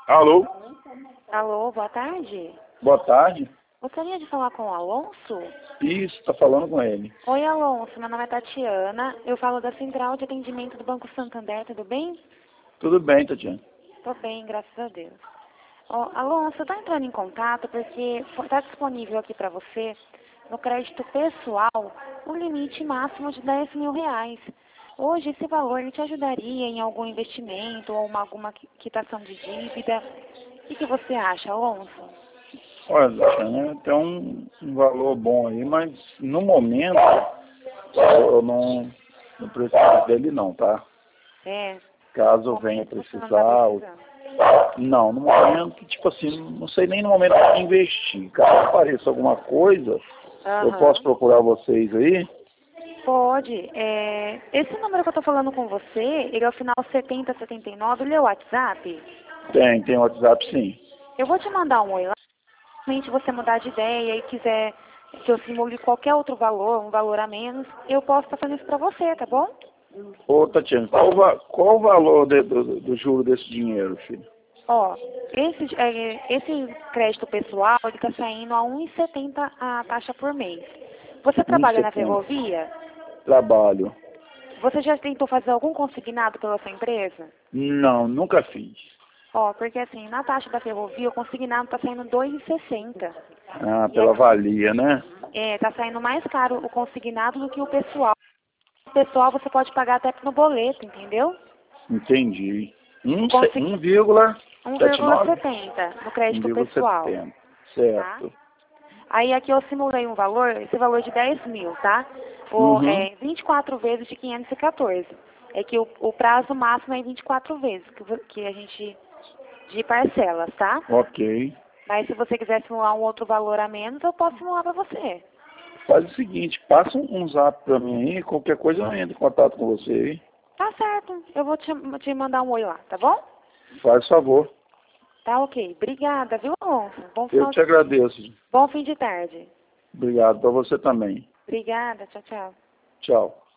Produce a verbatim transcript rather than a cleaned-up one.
Alô? Alô, boa tarde. Boa tarde. Gostaria de falar com o Alonso? Isso, tá falando com ele. Oi, Alonso, meu nome é Tatiana. Eu falo da Central de Atendimento do Banco Santander, tudo bem? Tudo bem, Tatiana. Tô bem, graças a Deus. Ó, Alonso, eu tô entrando em contato porque está disponível aqui para você, no crédito pessoal, um limite máximo de dez mil reais. Hoje, esse valor ele te ajudaria em algum investimento ou uma, alguma quitação de dívida. O que, que você acha, Alonso? Olha, Tatiana, tem um, um valor bom aí, mas no momento eu não, não preciso dele não, tá? É. Caso eu No venha momento você não precisar... tá eu- precisando. Não, no momento, tipo assim, não sei nem no momento de investir. Caso apareça alguma coisa, eu posso Aham. procurar vocês aí? Pode. É, esse número que eu tô falando com você, ele é o final setenta setenta e nove, ele é o WhatsApp? Tem, tem WhatsApp sim. Eu vou te mandar um oi lá. Se você mudar de ideia e quiser que eu simule qualquer outro valor, um valor a menos, eu posso estar fazendo isso pra você, tá bom? Ô, Tatiana, qual, o va- qual o valor de- do, do juro desse dinheiro, filho? Ó, esse, é, esse crédito pessoal, ele tá saindo a um real e setenta centavos a taxa por mês. Você Um trabalha na setembro. ferrovia? Trabalho. Você já tentou fazer algum consignado pela sua empresa? Não, nunca fiz. Ó, porque assim, na taxa da ferrovia, o consignado tá saindo dois reais e sessenta centavos. Ah, E pela aqui, valia, né? é, tá saindo mais caro o consignado do que o pessoal. O pessoal você pode pagar até no boleto, entendeu? Entendi. O Um, se- consig... um vírgula setenta e nove? um vírgula setenta no um crédito vírgula pessoal, setenta. tá? Certo. Aí aqui eu simulei um valor, esse valor de dez mil, tá? O, Uhum. é, vinte e quatro vezes de quinhentos e quatorze. É que o, o prazo máximo é vinte e quatro vezes que, vo- que a gente de parcelas, tá? Ok. Mas se você quiser simular um outro valor a menos, eu posso simular para você. Faz o seguinte, passa um, um zap pra mim aí, qualquer coisa eu entro em contato com você aí. Tá certo. Eu vou te, te mandar um oi lá, tá bom? Faz favor. Tá ok. Obrigada, viu, Alonso? Bom Eu final te de... agradeço. Bom fim de tarde. Obrigado pra você também. Obrigada. Tchau, tchau. Tchau.